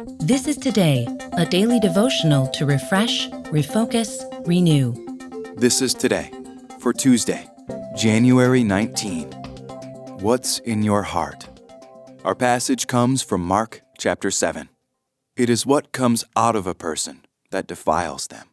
This is Today, a daily devotional to refresh, refocus, renew. This is Today, for Tuesday, January 19. What's in your heart? Our passage comes from Mark chapter 7. It is what comes out of a person that defiles them.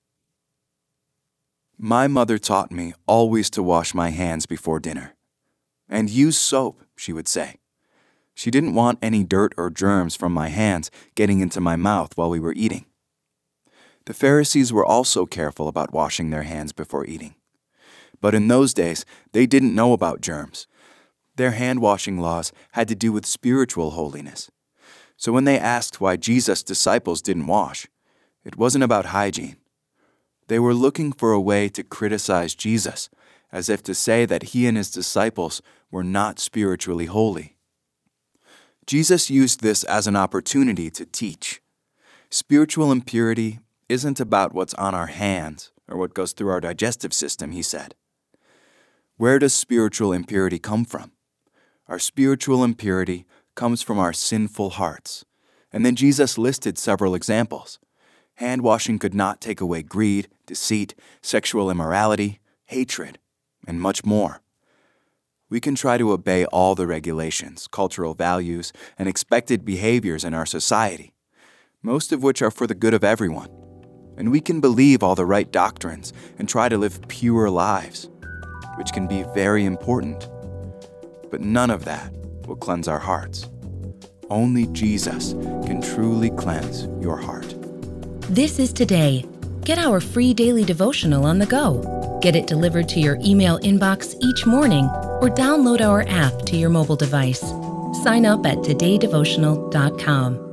My mother taught me always to wash my hands before dinner. And use soap, she would say. She didn't want any dirt or germs from my hands getting into my mouth while we were eating. The Pharisees were also careful about washing their hands before eating. But in those days, they didn't know about germs. Their hand-washing laws had to do with spiritual holiness. So when they asked why Jesus' disciples didn't wash, it wasn't about hygiene. They were looking for a way to criticize Jesus, as if to say that he and his disciples were not spiritually holy. Jesus used this as an opportunity to teach. Spiritual impurity isn't about what's on our hands or what goes through our digestive system, he said. Where does spiritual impurity come from? Our spiritual impurity comes from our sinful hearts. And then Jesus listed several examples. Hand-washing could not take away greed, deceit, sexual immorality, hatred, and much more. We can try to obey all the regulations, cultural values, and expected behaviors in our society, most of which are for the good of everyone. And we can believe all the right doctrines and try to live pure lives, which can be very important. But none of that will cleanse our hearts. Only Jesus can truly cleanse your heart. This is Today. Get our free daily devotional on the go. Get it delivered to your email inbox each morning or download our app to your mobile device. Sign up at todaydevotional.com.